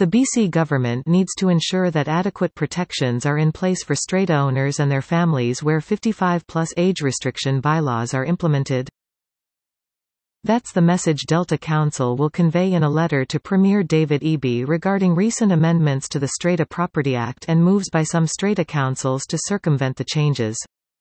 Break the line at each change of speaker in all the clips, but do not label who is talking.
The BC government needs to ensure that adequate protections are in place for strata owners and their families where 55+ age restriction bylaws are implemented. That's the message Delta Council will convey in a letter to Premier David Eby regarding recent amendments to the Strata Property Act and moves by some strata councils to circumvent the changes.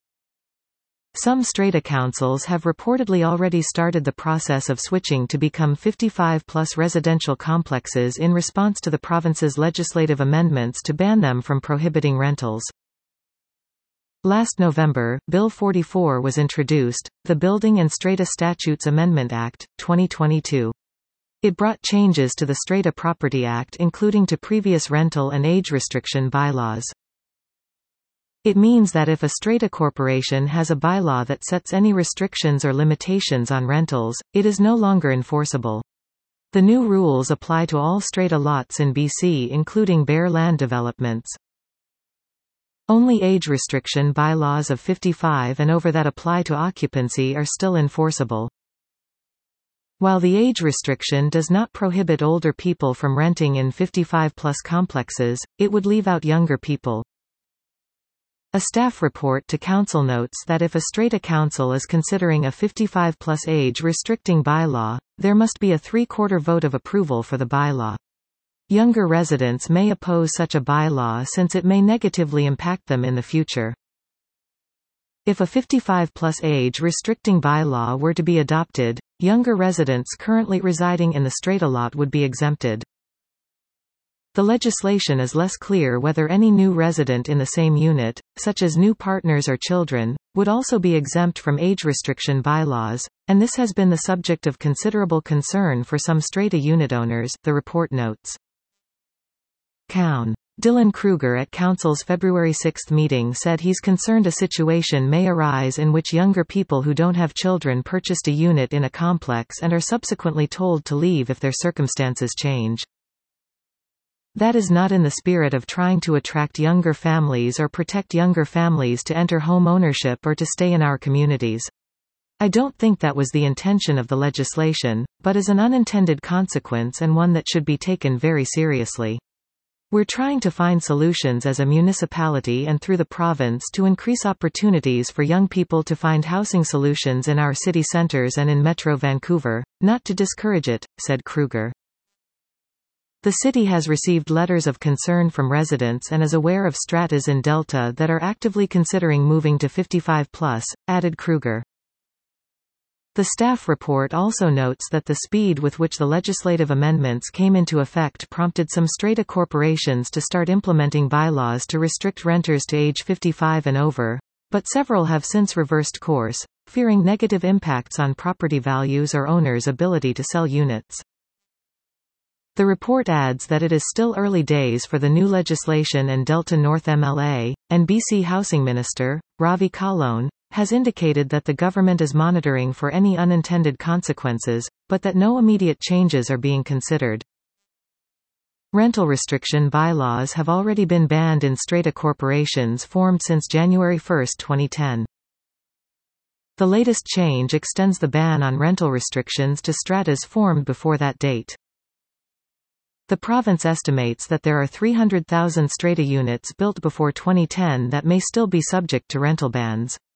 Some strata councils have reportedly already started the process of switching to become 55+ residential complexes in response to the province's legislative amendments to ban them from prohibiting rentals. Last November, Bill 44 was introduced, the Building and Strata Statutes Amendment Act, 2022. It brought changes to the Strata Property Act including to previous rental and age restriction bylaws. It means that if a strata corporation has a bylaw that sets any restrictions or limitations on rentals, it is no longer enforceable. The new rules apply to all strata lots in BC including bare land developments. Only age restriction bylaws of 55 and over that apply to occupancy are still enforceable. While the age restriction does not prohibit older people from renting in 55+ complexes, it would leave out younger people. A staff report to council notes that if a strata council is considering a 55+ age restricting bylaw, there must be a 3/4 vote of approval for the bylaw. Younger residents may oppose such a bylaw since it may negatively impact them in the future. If a 55+ age restricting bylaw were to be adopted, younger residents currently residing in the strata lot would be exempted. The legislation is less clear whether any new resident in the same unit, such as new partners or children, would also be exempt from age restriction bylaws, and this has been the subject of considerable concern for some strata unit owners, the report notes. Coun. Dylan Kruger at Council's February 6 meeting said he's concerned a situation may arise in which younger people who don't have children purchased a unit in a complex and are subsequently told to leave if their circumstances change. That is not in the spirit of trying to attract younger families or protect younger families to enter home ownership or to stay in our communities. I don't think that was the intention of the legislation, but is an unintended consequence and one that should be taken very seriously. We're trying to find solutions as a municipality and through the province to increase opportunities for young people to find housing solutions in our city centres and in Metro Vancouver, not to discourage it, said Kruger. The city has received letters of concern from residents and is aware of stratas in Delta that are actively considering moving to 55+, added Kruger. The staff report also notes that the speed with which the legislative amendments came into effect prompted some strata corporations to start implementing bylaws to restrict renters to age 55 and over, but several have since reversed course, fearing negative impacts on property values or owners' ability to sell units. The report adds that it is still early days for the new legislation and Delta North MLA, and BC Housing Minister, Ravi Kahlon, has indicated that the government is monitoring for any unintended consequences, but that no immediate changes are being considered. Rental restriction bylaws have already been banned in strata corporations formed since January 1, 2010. The latest change extends the ban on rental restrictions to stratas formed before that date. The province estimates that there are 300,000 strata units built before 2010 that may still be subject to rental bans.